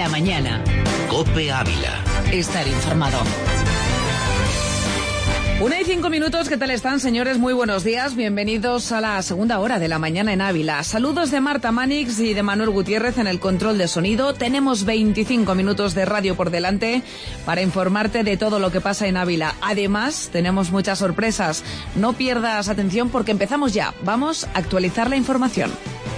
mañana. COPE Ávila. Estar informado. 1:05, ¿qué tal están, señores? Muy buenos días, bienvenidos a la segunda hora de la mañana en Ávila. Saludos de Marta Manix y de Manuel Gutiérrez en el control de sonido. Tenemos 25 minutos de radio por delante para informarte de todo lo que pasa en Ávila. Además, tenemos muchas sorpresas. No pierdas atención porque empezamos ya. Vamos a actualizar la información.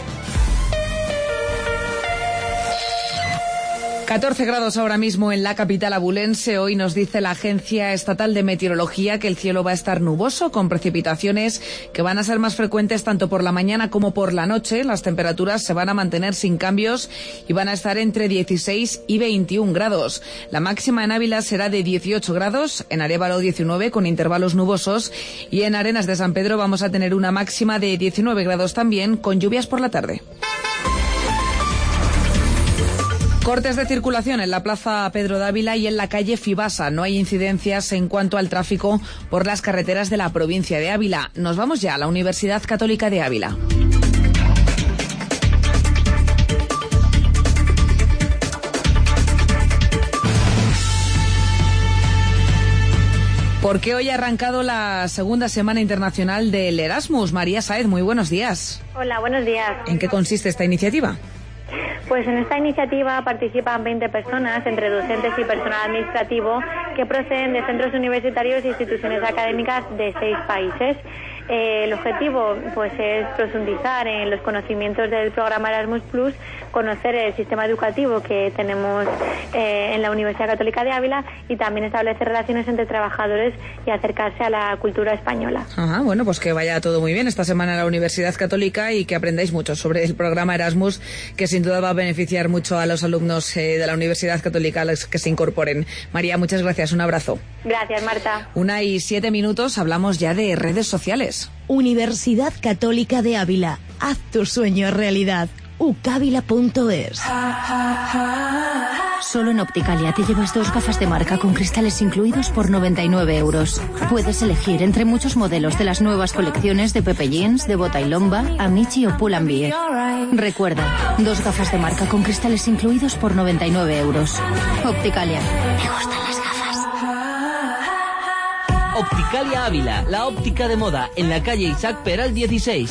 14 grados ahora mismo en la capital abulense. Hoy nos dice la Agencia Estatal de Meteorología que el cielo va a estar nuboso con precipitaciones que van a ser más frecuentes tanto por la mañana como por la noche. Las temperaturas se van a mantener sin cambios y van a estar entre 16 y 21 grados. La máxima en Ávila será de 18 grados, en Arévalo 19 con intervalos nubosos y en Arenas de San Pedro vamos a tener una máxima de 19 grados también con lluvias por la tarde. Cortes de circulación en la Plaza Pedro Dávila y en la calle Fibasa. No hay incidencias en cuanto al tráfico por las carreteras de la provincia de Ávila. Nos vamos ya a la Universidad Católica de Ávila. Porque hoy ha arrancado la segunda semana internacional del Erasmus. María Sáez, muy buenos días. Hola, buenos días. ¿En qué consiste esta iniciativa? Pues en esta iniciativa participan 20 personas, entre docentes y personal administrativo, que proceden de centros universitarios e instituciones académicas de 6 países. El objetivo pues es profundizar en los conocimientos del programa Erasmus+, conocer el sistema educativo que tenemos en la Universidad Católica de Ávila y también establecer relaciones entre trabajadores y acercarse a la cultura española. Ajá, bueno, pues que vaya todo muy bien esta semana en la Universidad Católica y que aprendáis mucho sobre el programa Erasmus, que sin duda va a beneficiar mucho a los alumnos de la Universidad Católica los que se incorporen. María, muchas gracias, un abrazo. Gracias, Marta. 1:07, hablamos ya de redes sociales. Universidad Católica de Ávila. Haz tu sueño realidad. ucavila.es. Solo en Opticalia te llevas 2 gafas de marca con cristales incluidos por 99 euros. Puedes elegir entre muchos modelos de las nuevas colecciones de Pepe Jeans, de Bota y Lomba, Amici o Pull&Bear. Recuerda, 2 gafas de marca con cristales incluidos por 99 euros. Opticalia. ¿Te gustan las gafas? Opticalia Ávila, la óptica de moda, en la calle Isaac Peral 16.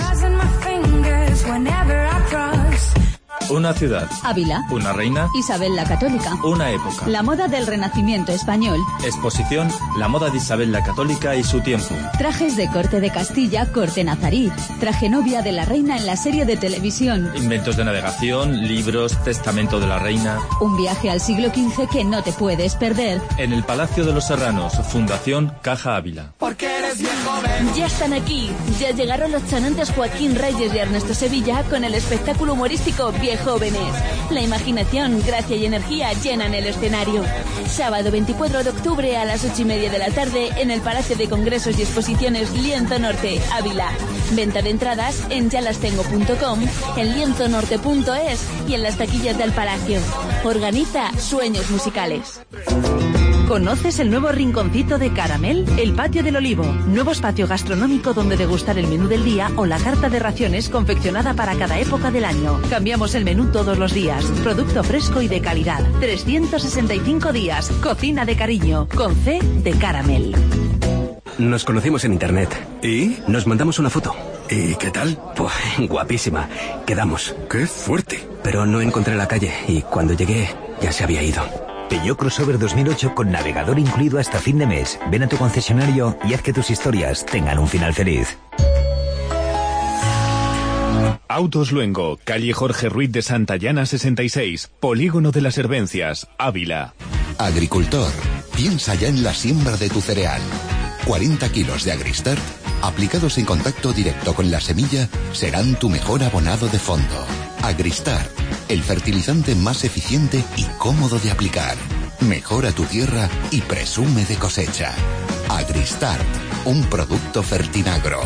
Una ciudad. Ávila. Una reina. Isabel la Católica. Una época. La moda del Renacimiento español. Exposición, la moda de Isabel la Católica y su tiempo. Trajes de corte de Castilla, corte nazarí. Traje novia de la reina en la serie de televisión. Inventos de navegación, libros, testamento de la reina. Un viaje al siglo XV que no te puedes perder. En el Palacio de los Serranos, Fundación Caja Ávila. Porque eres bien joven. Ya están aquí. Ya llegaron los chanantes Joaquín Reyes y Ernesto Sevilla con el espectáculo humorístico Viejóvenes. La imaginación, gracia y energía llenan el escenario. Sábado 24 de octubre a las 8:30 de la tarde en el Palacio de Congresos y Exposiciones Lienzo Norte, Ávila. Venta de entradas en yalastengo.com, en lienzonorte.es y en las taquillas del Palacio. Organiza Sueños Musicales. ¿Conoces el nuevo rinconcito de Caramel? El Patio del Olivo, nuevo espacio gastronómico donde degustar el menú del día o la carta de raciones confeccionada para cada época del año. Cambiamos el menú todos los días. Producto fresco y de calidad. 365 días. Cocina de cariño. Con C de Caramel. Nos conocimos en internet. ¿Y? Nos mandamos una foto. ¿Y qué tal? Pues guapísima. Quedamos. ¡Qué fuerte! Pero no encontré la calle y cuando llegué ya se había ido. Peugeot Crossover 2008 con navegador incluido hasta fin de mes. Ven a tu concesionario y haz que tus historias tengan un final feliz. Autos Luengo, calle Jorge Ruiz de Santayana 66, Polígono de las Hervencias, Ávila. Agricultor, piensa ya en la siembra de tu cereal. 40 kilos de Agristart, aplicados en contacto directo con la semilla, serán tu mejor abonado de fondo. Agristart, el fertilizante más eficiente y cómodo de aplicar. Mejora tu tierra y presume de cosecha. Agristart, un producto Fertinagro.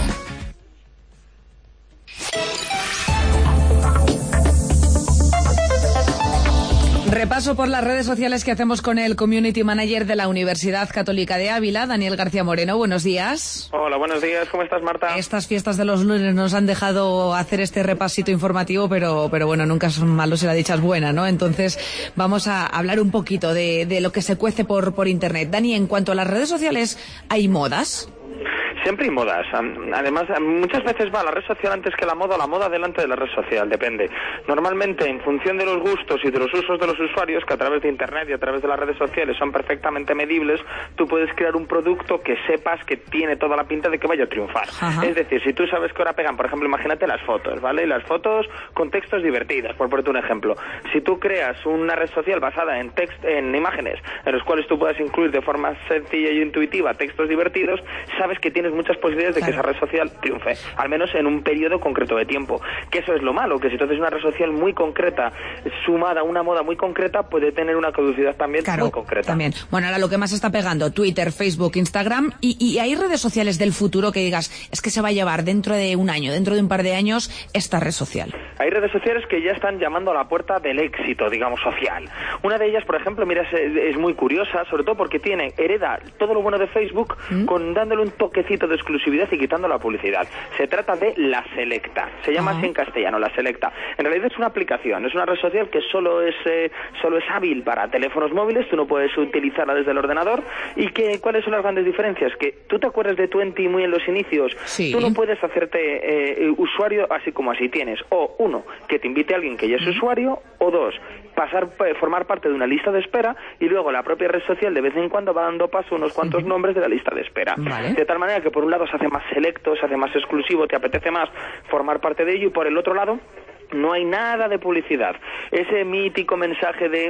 Repaso por las redes sociales que hacemos con el Community Manager de la Universidad Católica de Ávila, Daniel García Moreno. Buenos días. Hola, buenos días. ¿Cómo estás, Marta? Estas fiestas de los lunes nos han dejado hacer este repasito informativo, pero bueno, nunca son malos si la dicha es buena, ¿no? Entonces vamos a hablar un poquito de lo que se cuece por Internet. Dani, en cuanto a las redes sociales, ¿hay modas? Siempre hay modas. Además, muchas veces va la red social antes que la moda delante de la red social, depende. Normalmente, en función de los gustos y de los usos de los usuarios, que a través de Internet y a través de las redes sociales son perfectamente medibles, tú puedes crear un producto que sepas que tiene toda la pinta de que vaya a triunfar. Ajá. Es decir, si tú sabes que ahora pegan, por ejemplo, imagínate las fotos, ¿vale? Y las fotos con textos divertidos, por ponerte un ejemplo. Si tú creas una red social basada en imágenes, en los cuales tú puedas incluir de forma sencilla y intuitiva textos divertidos, sabes que tienes muchas posibilidades de que esa red social triunfe, al menos en un periodo concreto de tiempo. Que eso es lo malo, que si tú haces una red social muy concreta, sumada a una moda muy concreta, puede tener una caducidad también muy concreta. También. Bueno, ahora lo que más está pegando, Twitter, Facebook, Instagram, y hay redes sociales del futuro que digas, es que se va a llevar dentro de un año, dentro de un par de años, esta red social. Hay redes sociales que ya están llamando a la puerta del éxito, digamos, social. Una de ellas, por ejemplo, mira, es muy curiosa, sobre todo porque hereda todo lo bueno de Facebook, dándole un toquecito de exclusividad y quitando la publicidad. Se trata de La Selecta. Se llama así en castellano, La Selecta. En realidad es una aplicación, es una red social que solo es hábil para teléfonos móviles, tú no puedes utilizarla desde el ordenador. ¿Y cuáles son las grandes diferencias? Que tú te acuerdas de Twenty muy en los inicios, sí. Tú no puedes hacerte usuario así como así. Tienes o uno, que te invite a alguien que ya es usuario, o dos, formar parte de una lista de espera, y luego la propia red social de vez en cuando va dando paso a unos cuantos nombres de la lista de espera. Vale. De tal manera que por un lado se hace más selecto, se hace más exclusivo, te apetece más formar parte de ello, y por el otro lado no hay nada de publicidad. Ese mítico mensaje de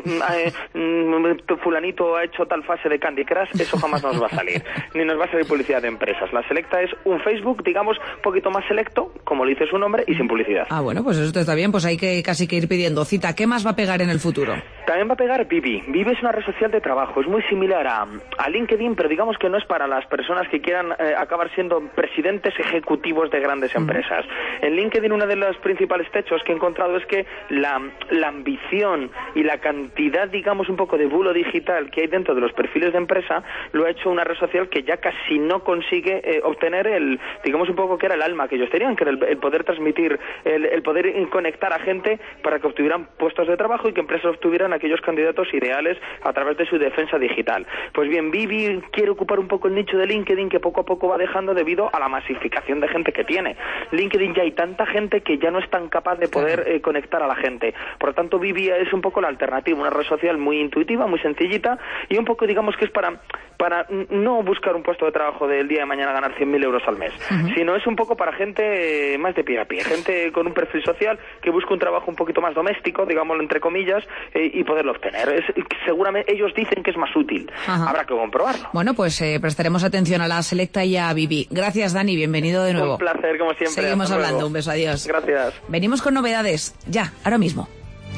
fulanito ha hecho tal fase de Candy Crush, eso jamás nos va a salir. Ni nos va a salir publicidad de empresas. La Selecta es un Facebook, digamos, un poquito más selecto, como le dice su nombre, y sin publicidad. Ah, bueno, pues eso está bien, pues hay que casi que ir pidiendo cita. ¿Qué más va a pegar en el futuro? También va a pegar Vivi. Vivi es una red social de trabajo, es muy similar a LinkedIn, pero digamos que no es para las personas que quieran acabar siendo presidentes ejecutivos de grandes empresas. En LinkedIn, uno de los principales techos que he encontrado es que la ambición y la cantidad, digamos, un poco de bulo digital que hay dentro de los perfiles de empresa lo ha hecho una red social que ya casi no consigue obtener digamos, un poco que era el alma que ellos tenían, que era el poder transmitir, el poder conectar a gente para que obtuvieran puestos de trabajo y que empresas obtuvieran aquellos candidatos ideales a través de su defensa digital. Pues bien, Vivi quiere ocupar un poco el nicho de LinkedIn, que poco a poco va dejando debido a la masificación de gente que tiene. LinkedIn ya hay tanta gente que ya no es tan capaz de poder conectar a la gente. Por lo tanto, Vivi es un poco la alternativa, una red social muy intuitiva, muy sencillita, y un poco, digamos, que es para no buscar un puesto de trabajo del día de mañana ganar 100.000 euros al mes, sino es un poco para gente más de pie a pie, gente con un perfil social que busca un trabajo un poquito más doméstico, digámoslo entre comillas, y poderlo obtener. Seguramente ellos dicen que es más útil. Ajá. Habrá que comprobarlo. Bueno, pues prestaremos atención a La Selecta y a Vivi. Gracias, Dani, bienvenido de nuevo. Un placer, como siempre. Seguimos hablando, un beso, adiós. Gracias. Venimos con novedades, ya, ahora mismo.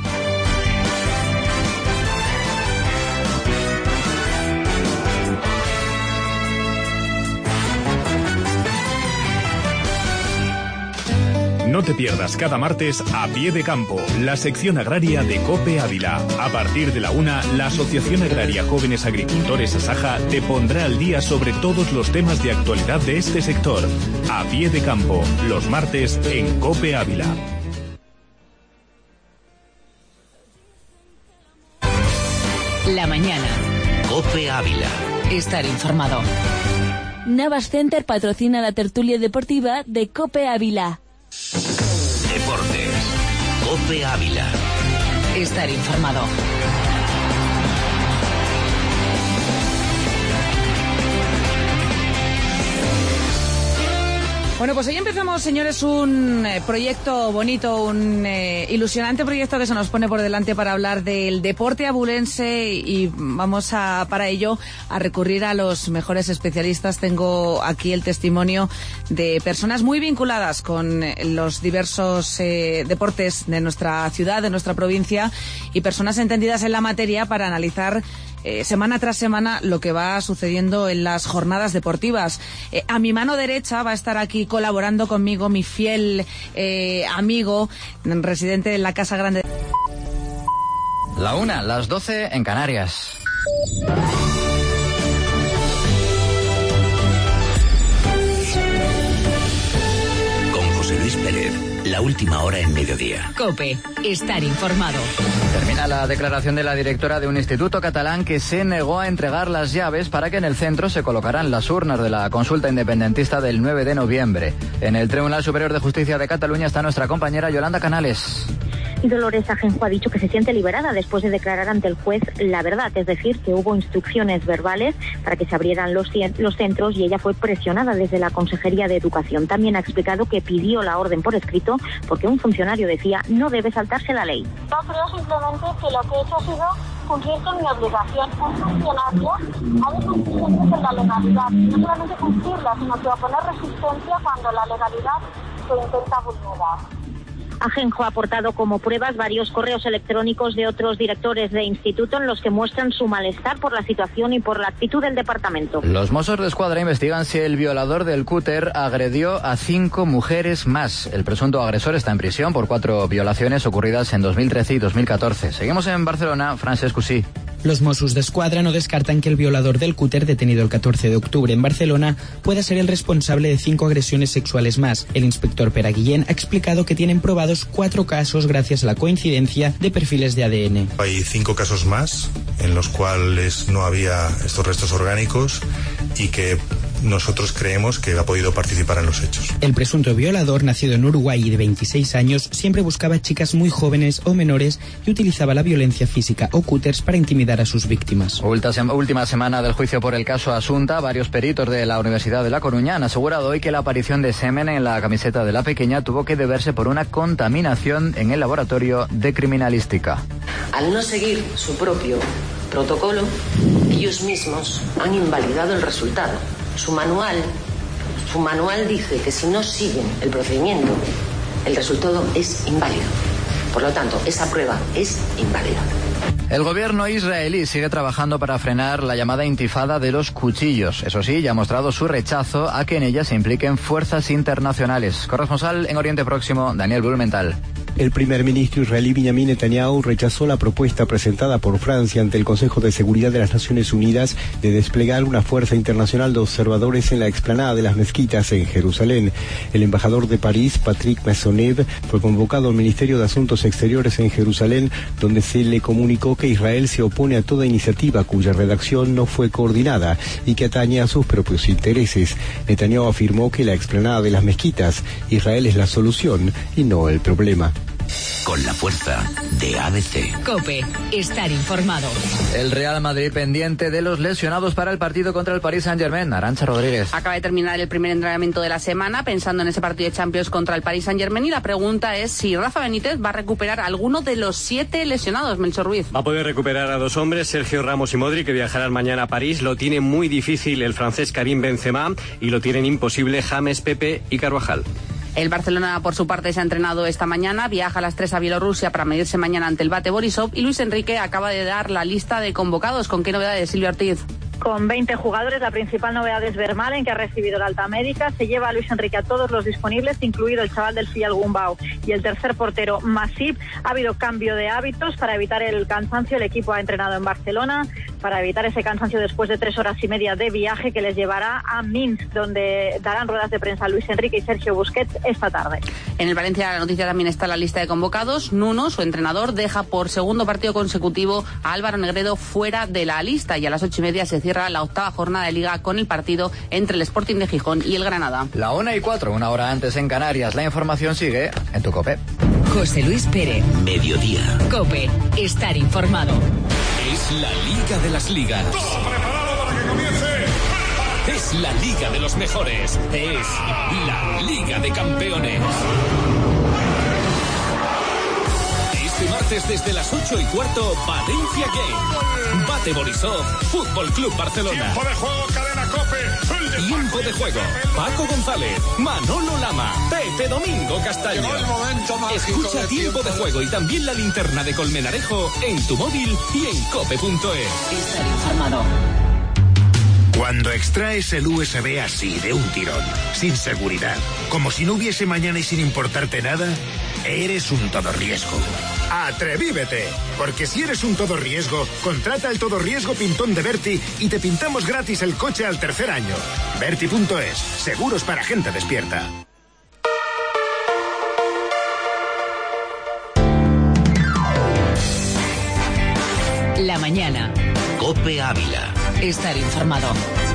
No te pierdas cada martes A Pie de Campo, la sección agraria de COPE Ávila. A partir de la 1, la Asociación Agraria Jóvenes Agricultores Asaja te pondrá al día sobre todos los temas de actualidad de este sector. A Pie de Campo, los martes en COPE Ávila. La mañana. COPE Ávila. Estar informado. Navas Center patrocina la tertulia deportiva de COPE Ávila. Deportes. COPE Ávila. Estar informado. Bueno, pues hoy empezamos, señores, un proyecto bonito, un ilusionante proyecto que se nos pone por delante para hablar del deporte abulense, y vamos para ello a recurrir a los mejores especialistas. Tengo aquí el testimonio de personas muy vinculadas con los diversos deportes de nuestra ciudad, de nuestra provincia, y personas entendidas en la materia para analizar semana tras semana lo que va sucediendo en las jornadas deportivas. A mi mano derecha va a estar aquí colaborando conmigo mi fiel amigo, residente en la Casa Grande. La 1, las 12 en Canarias. Con José Luis Pérez, la última hora en mediodía. COPE, estar informado. Termina la declaración de la directora de un instituto catalán que se negó a entregar las llaves para que en el centro se colocaran las urnas de la consulta independentista del 9 de noviembre. En el Tribunal Superior de Justicia de Cataluña está nuestra compañera Yolanda Canales. Dolores Ajenjo ha dicho que se siente liberada después de declarar ante el juez la verdad, es decir, que hubo instrucciones verbales para que se abrieran los centros y ella fue presionada desde la Consejería de Educación. También ha explicado que pidió la orden por escrito porque un funcionario decía no debe saltarse la ley. No creo simplemente que lo que he hecho ha sido cumplir con mi obligación. Un funcionario ha de cumplir siempre con la legalidad, no solamente cumplirla, sino que va a poner resistencia cuando la legalidad se intenta vulnerar. Ajenjo ha aportado como pruebas varios correos electrónicos de otros directores de instituto en los que muestran su malestar por la situación y por la actitud del departamento. Los Mossos de Escuadra investigan si el violador del cúter agredió a 5 mujeres más. El presunto agresor está en prisión por 4 violaciones ocurridas en 2013 y 2014. Seguimos en Barcelona, Francesc Cusí. Los Mossos d'Esquadra no descartan que el violador del cúter, detenido el 14 de octubre en Barcelona, pueda ser el responsable de 5 agresiones sexuales más. El inspector Pere Guillén ha explicado que tienen probados 4 casos gracias a la coincidencia de perfiles de ADN. Hay 5 casos más en los cuales no había estos restos orgánicos y que nosotros creemos que ha podido participar en los hechos. El presunto violador, nacido en Uruguay y de 26 años, siempre buscaba chicas muy jóvenes o menores y utilizaba la violencia física o cúters para intimidar a sus víctimas. Última semana del juicio por el caso Asunta. Varios peritos de la Universidad de La Coruña han asegurado hoy que la aparición de semen en la camiseta de la pequeña tuvo que deberse por una contaminación en el laboratorio de criminalística. Al no seguir su propio protocolo, ellos mismos han invalidado el resultado. Su manual dice que si no siguen el procedimiento, el resultado es inválido. Por lo tanto, esa prueba es inválida. El gobierno israelí sigue trabajando para frenar la llamada intifada de los cuchillos. Eso sí, ya ha mostrado su rechazo a que en ella se impliquen fuerzas internacionales. Corresponsal en Oriente Próximo, Daniel Blumenthal. El primer ministro israelí Benjamin Netanyahu rechazó la propuesta presentada por Francia ante el Consejo de Seguridad de las Naciones Unidas de desplegar una fuerza internacional de observadores en la explanada de las mezquitas en Jerusalén. El embajador de París, Patrick Massonev, fue convocado al Ministerio de Asuntos Exteriores en Jerusalén, donde se le comunicó que Israel se opone a toda iniciativa cuya redacción no fue coordinada y que atañe a sus propios intereses. Netanyahu afirmó que la explanada de las mezquitas, Israel es la solución y no el problema. Con la fuerza de ABC. COPE, estar informado. El Real Madrid pendiente de los lesionados para el partido contra el Paris Saint-Germain. Arantxa Rodríguez. Acaba de terminar el primer entrenamiento de la semana pensando en ese partido de Champions contra el Paris Saint-Germain y la pregunta es si Rafa Benítez va a recuperar alguno de los 7 lesionados. Melchor Ruiz. Va a poder recuperar a 2 hombres, Sergio Ramos y Modric, que viajarán mañana a París. Lo tiene muy difícil el francés Karim Benzema y lo tienen imposible James, Pepe y Carvajal. El Barcelona, por su parte, se ha entrenado esta mañana, viaja a las 3 a Bielorrusia para medirse mañana ante el Bate Borisov y Luis Enrique acaba de dar la lista de convocados. ¿Con qué novedades, Silvia Ortiz? Con 20 jugadores, la principal novedad es Vermaelen, que ha recibido la alta médica. Se lleva a Luis Enrique a todos los disponibles, incluido el chaval del Fiel Gumbau y el tercer portero Masip. Ha habido cambio de hábitos para evitar el cansancio. El equipo ha entrenado en Barcelona para evitar ese cansancio después de 3 horas y media de viaje que les llevará a Minsk, donde darán ruedas de prensa Luis Enrique y Sergio Busquets esta tarde. En el Valencia la noticia también está en la lista de convocados. Nuno, su entrenador, deja por segundo partido consecutivo a Álvaro Negredo fuera de la lista y a las 8:30 se cierra la 8ª jornada de Liga con el partido entre el Sporting de Gijón y el Granada. La 1:04, una hora antes en Canarias. La información sigue en tu COPE. José Luis Pérez. Mediodía. COPE, estar informado. Es la Liga de las Ligas. Todo preparado para que comience. Es la Liga de los mejores. Es la Liga de Campeones. Este martes desde las 8:15, Valencia Game. Bate Borisov, Fútbol Club Barcelona. Tiempo de juego, cadena COPE. Tiempo de juego, Paco González, Manolo Lama, Pepe Domingo Castaño. Llegó el momento mágico. Escucha Tiempo de Juego y también la linterna de Colmenarejo en tu móvil y en cope.es. Estar informado. Cuando extraes el USB así, de un tirón, sin seguridad, como si no hubiese mañana y sin importarte nada, eres un todo riesgo. ¡Atrevívete! Porque si eres un todo riesgo, contrata el todo riesgo pintón de Berti y te pintamos gratis el coche al tercer año. Berti.es, seguros para gente despierta. La mañana. COPE Ávila. Estar informado.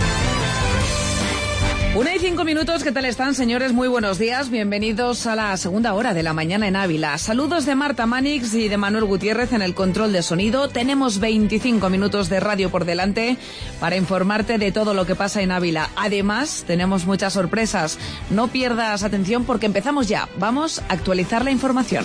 1:05, ¿qué tal están, señores? Muy buenos días, bienvenidos a la segunda hora de la mañana en Ávila. Saludos de Marta Manix y de Manuel Gutiérrez en el control de sonido. Tenemos 25 minutos de radio por delante para informarte de todo lo que pasa en Ávila. Además, tenemos muchas sorpresas. No pierdas atención porque empezamos ya. Vamos a actualizar la información.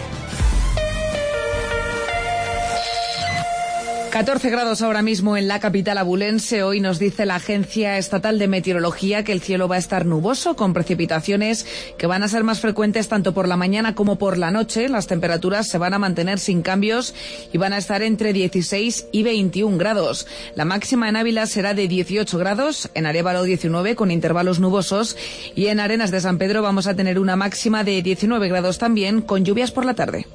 14 grados ahora mismo en la capital abulense. Hoy nos dice la Agencia Estatal de Meteorología que el cielo va a estar nuboso, con precipitaciones que van a ser más frecuentes tanto por la mañana como por la noche. Las temperaturas se van a mantener sin cambios y van a estar entre 16 y 21 grados. La máxima en Ávila será de 18 grados, en Arévalo 19 con intervalos nubosos y en Arenas de San Pedro vamos a tener una máxima de 19 grados también, con lluvias por la tarde.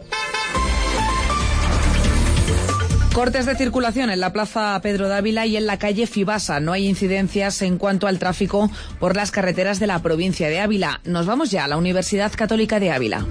Cortes de circulación en la Plaza Pedro Dávila y en la calle Fibasa. No hay incidencias en cuanto al tráfico por las carreteras de la provincia de Ávila. Nos vamos ya a la Universidad Católica de Ávila.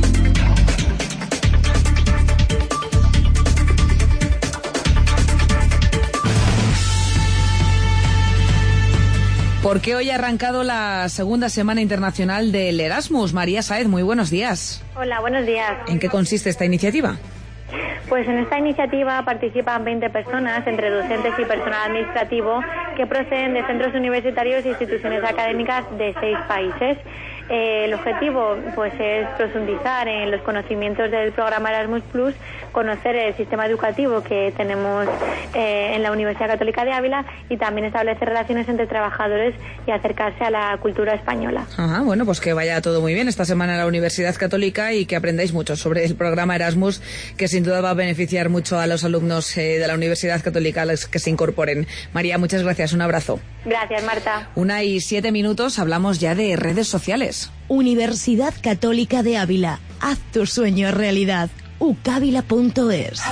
Porque hoy ha arrancado la segunda semana internacional del Erasmus. María Sáez, muy buenos días. Hola, buenos días. ¿En qué consiste esta iniciativa? Pues en esta iniciativa participan 20 personas, entre docentes y personal administrativo, que proceden de centros universitarios e instituciones académicas de 6 países. El objetivo pues es profundizar en los conocimientos del programa Erasmus+, conocer el sistema educativo que tenemos en la Universidad Católica de Ávila y también establecer relaciones entre trabajadores y acercarse a la cultura española. Ajá, bueno, pues que vaya todo muy bien esta semana en la Universidad Católica y que aprendáis mucho sobre el programa Erasmus, que sin duda va a beneficiar mucho a los alumnos de la Universidad Católica, a los que se incorporen. María, muchas gracias, un abrazo. Gracias, Marta. 1:07, hablamos ya de redes sociales. Universidad Católica de Ávila. Haz tu sueño realidad. ucavila.es.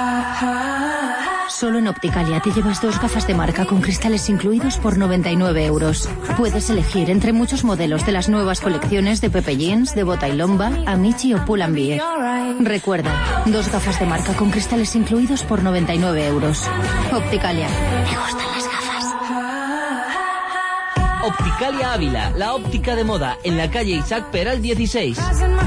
Solo en Opticalia te llevas 2 gafas de marca con cristales incluidos por 99 euros. Puedes elegir entre muchos modelos de las nuevas colecciones de Pepe Jeans, de Bota y Lomba, Amici o Pull&Bear. Recuerda, 2 gafas de marca con cristales incluidos por 99 euros. Opticalia. Me gustan las gafas. Opticalia Ávila, la óptica de moda, en la calle Isaac Peral 16.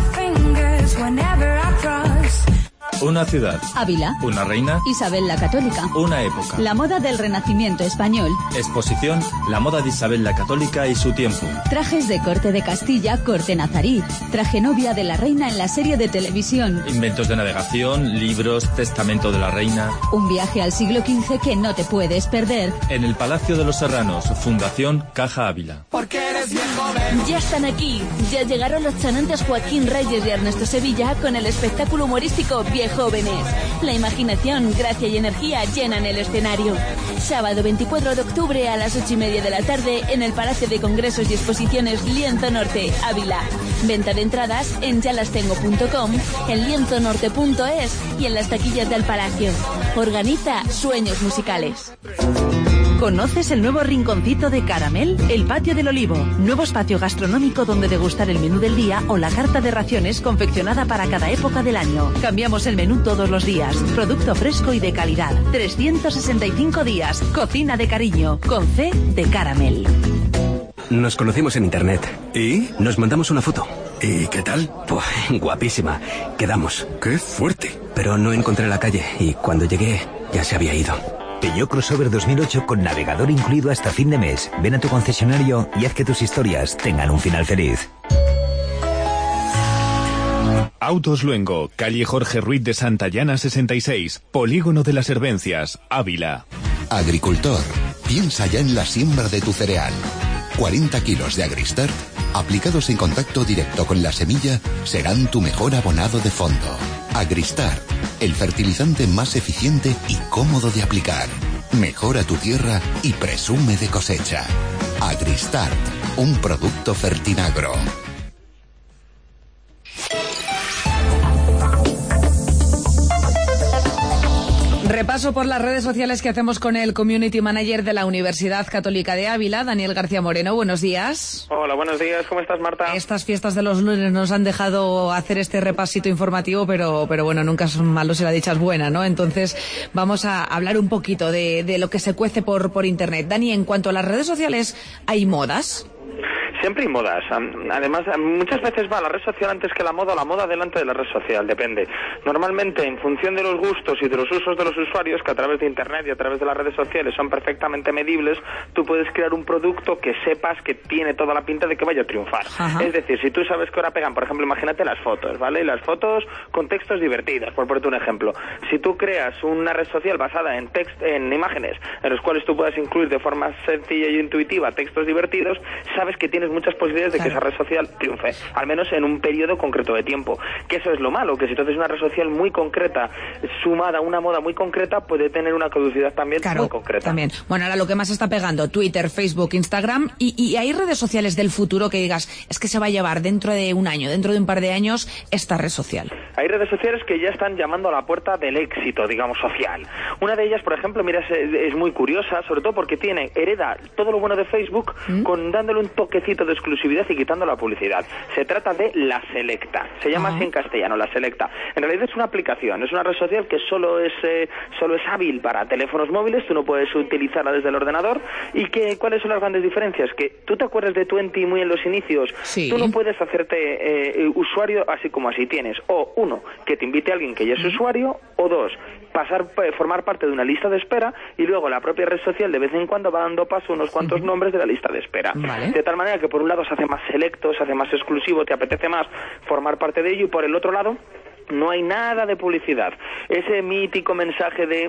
Una ciudad. Ávila. Una reina. Isabel la Católica. Una época. La moda del Renacimiento español. Exposición, la moda de Isabel la Católica y su tiempo. Trajes de corte de Castilla, corte nazarí. Traje novia de la reina en la serie de televisión. Inventos de navegación, libros, testamento de la reina. Un viaje al siglo XV que no te puedes perder. En el Palacio de los Serranos, Fundación Caja Ávila. Porque eres bien joven. Ya están aquí. Ya llegaron los chanantes Joaquín Reyes y Ernesto Sevilla con el espectáculo humorístico Viejóvenes. La imaginación, gracia y energía llenan el escenario. Sábado 24 de octubre a las 8:30 de la tarde en el Palacio de Congresos y Exposiciones Lienzo Norte, Ávila. Venta de entradas en yalastengo.com, en lienzonorte.es y en las taquillas del Palacio. Organiza Sueños Musicales. ¿Conoces el nuevo rinconcito de Caramel? El Patio del Olivo, nuevo espacio gastronómico donde degustar el menú del día o la carta de raciones confeccionada para cada época del año. Cambiamos el menú todos los días. Producto fresco y de calidad. 365 días. Cocina de cariño. Con C de Caramel. Nos conocimos en internet. ¿Y? Nos mandamos una foto. ¿Y qué tal? Pues guapísima. Quedamos. ¡Qué fuerte! Pero no encontré la calle y cuando llegué ya se había ido. Peugeot Crossover 2008 con navegador incluido hasta fin de mes. Ven a tu concesionario y haz que tus historias tengan un final feliz. Autos Luengo, calle Jorge Ruiz de Santayana 66, Polígono de las Hervencias, Ávila. Agricultor, piensa ya en la siembra de tu cereal. 40 kilos de Agristart, aplicados en contacto directo con la semilla, serán tu mejor abonado de fondo. Agristart, el fertilizante más eficiente y cómodo de aplicar. Mejora tu tierra y presume de cosecha. Agristart, un producto Fertinagro. repaso por las redes sociales que hacemos con el Community Manager de la Universidad Católica de Ávila, Daniel García Moreno. Buenos días. Hola, buenos días. ¿Cómo estás, Marta? Estas fiestas de los lunes nos han dejado hacer este repasito informativo, pero bueno, nunca son malos si la dicha es buena, ¿no? Entonces vamos a hablar un poquito de lo que se cuece por Internet. Dani, en cuanto a las redes sociales, ¿hay modas? Siempre hay modas. Además, muchas veces va la red social antes que la moda o la moda delante de la red social, depende. Normalmente, en función de los gustos y de los usos de los usuarios, que a través de Internet y a través de las redes sociales son perfectamente medibles, tú puedes crear un producto que sepas que tiene toda la pinta de que vaya a triunfar. Ajá. Es decir, si tú sabes que ahora pegan, por ejemplo, imagínate las fotos, ¿vale? Las fotos con textos divertidos, por ponerte un ejemplo. Si tú creas una red social basada en imágenes, en los cuales tú puedas incluir de forma sencilla y intuitiva textos divertidos, sabes que tienes muchas posibilidades de que esa red social triunfe, al menos en un periodo concreto de tiempo. Que eso es lo malo, que si tú haces una red social muy concreta, sumada a una moda muy concreta, puede tener una caducidad también muy concreta. También. Bueno, ahora lo que más está pegando, Twitter, Facebook, Instagram, y hay redes sociales del futuro que digas, es que se va a llevar dentro de un año, dentro de un par de años, esta red social. Hay redes sociales que ya están llamando a la puerta del éxito, digamos, social. Una de ellas, por ejemplo, mira, es muy curiosa, sobre todo porque hereda todo lo bueno de Facebook, dándole un toquecito de exclusividad y quitando la publicidad. Se trata de La Selecta. Se llama así en castellano, La Selecta. En realidad es una aplicación, es una red social que solo es hábil para teléfonos móviles, tú no puedes utilizarla desde el ordenador. ¿Y cuáles son las grandes diferencias? Que tú te acuerdas de Twenty muy en los inicios, tú no puedes hacerte usuario así como así. Tienes o uno, que te invite a alguien que ya es usuario, o dos, formar parte de una lista de espera, y luego la propia red social de vez en cuando va dando paso a unos cuantos nombres de la lista de espera. Vale. De tal manera que por un lado se hace más selecto, se hace más exclusivo, te apetece más formar parte de ello, y por el otro lado no hay nada de publicidad. Ese mítico mensaje de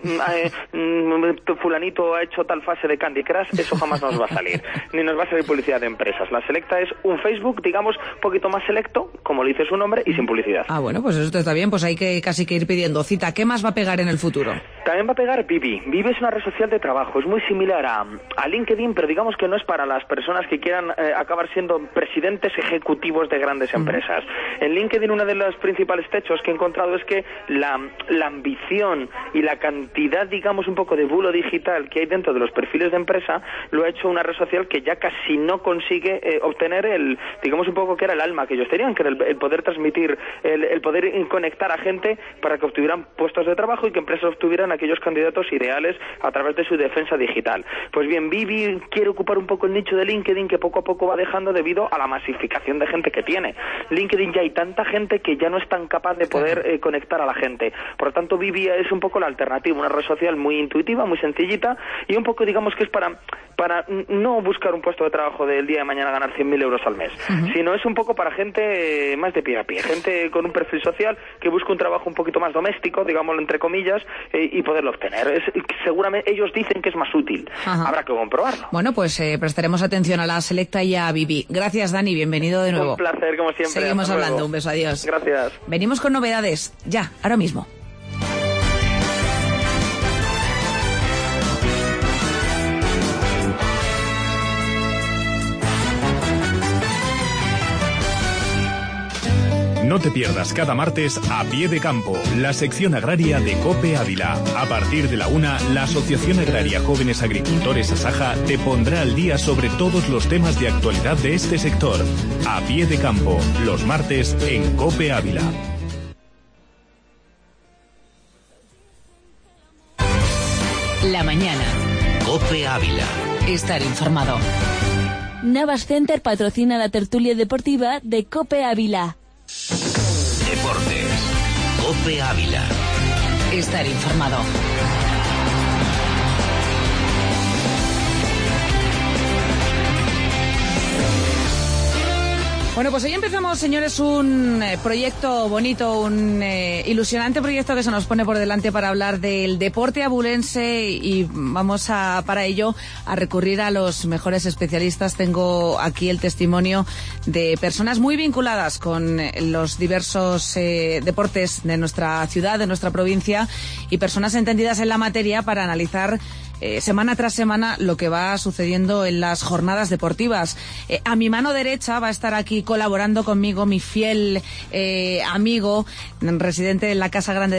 fulanito ha hecho tal fase de Candy Crush, eso jamás nos va a salir. Ni nos va a salir publicidad de empresas. La Selecta es un Facebook, digamos, un poquito más selecto, como le dice su nombre, y sin publicidad. Ah, bueno, pues eso está bien, pues hay que casi que ir pidiendo cita. ¿Qué más va a pegar en el futuro? También va a pegar Vivi. Vivi es una red social de trabajo, es muy similar a LinkedIn, pero digamos que no es para las personas que quieran acabar siendo presidentes ejecutivos de grandes empresas. En LinkedIn, uno de los principales techos que he encontrado es que la ambición y la cantidad, digamos, un poco de bulo digital que hay dentro de los perfiles de empresa lo ha hecho una red social que ya casi no consigue obtener digamos, un poco que era el alma que ellos tenían, que era el poder transmitir, el poder conectar a gente para que obtuvieran puestos de trabajo y que empresas obtuvieran aquellos candidatos ideales a través de su defensa digital. Pues bien, Vivi quiere ocupar un poco el nicho de LinkedIn, que poco a poco va dejando debido a la masificación de gente que tiene. LinkedIn ya hay tanta gente que ya no es tan capaz de poder conectar a la gente. Por lo tanto, Vivi es un poco la alternativa, una red social muy intuitiva, muy sencillita, y un poco, digamos, que es para no buscar un puesto de trabajo del día de mañana ganar 100.000 euros al mes, sino es un poco para gente más de pie a pie, gente con un perfil social que busca un trabajo un poquito más doméstico, digámoslo entre comillas, y poderlo obtener. Seguramente ellos dicen que es más útil. Habrá que comprobarlo. Bueno, pues prestaremos atención a La Selecta y a Vivi. Gracias, Dani, bienvenido de nuevo. Un placer, como siempre. Seguimos hablando, un beso, adiós. Gracias. Venimos con novedades, ya, ahora mismo. No te pierdas cada martes A Pie de Campo, la sección agraria de COPE Ávila. A partir de la 1, la Asociación Agraria Jóvenes Agricultores Asaja te pondrá al día sobre todos los temas de actualidad de este sector. A Pie de Campo, los martes en COPE Ávila. La mañana. COPE Ávila. Estar informado. Navas Center patrocina la tertulia deportiva de COPE Ávila. Deportes. COPE Ávila. Estar informado. Bueno, pues hoy empezamos, señores, un proyecto bonito, un ilusionante proyecto que se nos pone por delante para hablar del deporte abulense, y vamos para ello a recurrir a los mejores especialistas. Tengo aquí el testimonio de personas muy vinculadas con los diversos deportes de nuestra ciudad, de nuestra provincia, y personas entendidas en la materia para analizar semana tras semana lo que va sucediendo en las jornadas deportivas. A mi mano derecha va a estar aquí colaborando conmigo mi fiel amigo, residente en la Casa Grande